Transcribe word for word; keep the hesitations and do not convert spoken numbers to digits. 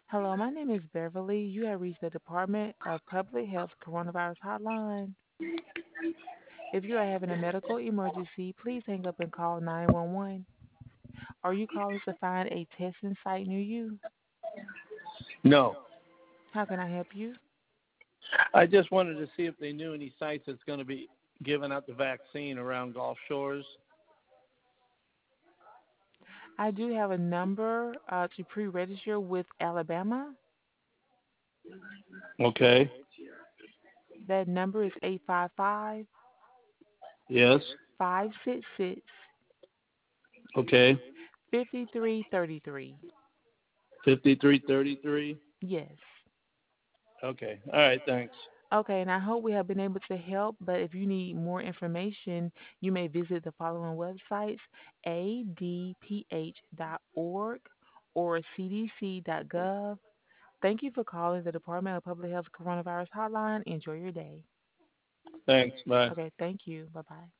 Hello, my name is Beverly. You have reached the Department of Public Health Coronavirus Hotline. If you are having a medical emergency, please hang up and call nine one one. Are you calling to find a testing site near you? No. How can I help you? I just wanted to see if they knew any sites that's going to be giving out the vaccine around Gulf Shores. I do have a number uh, to pre-register with Alabama. Okay. That number is eight five five, Yes. five six six, Okay. five three three three. fifty-three thirty-three. Yes. Okay. All right. Thanks. Okay, and I hope we have been able to help, but if you need more information, you may visit the following websites: a d p h dot org or c d c dot gov. Thank you for calling the Department of Public Health Coronavirus Hotline. Enjoy your day. Thanks. Bye. Okay, thank you. Bye bye.